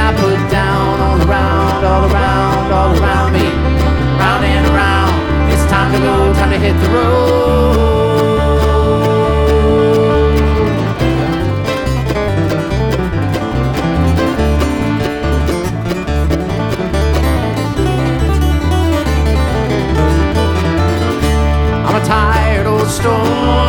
I put down all around, all around, all around me. Round and around, it's time to go, time to hit the road. I'm a tired old storm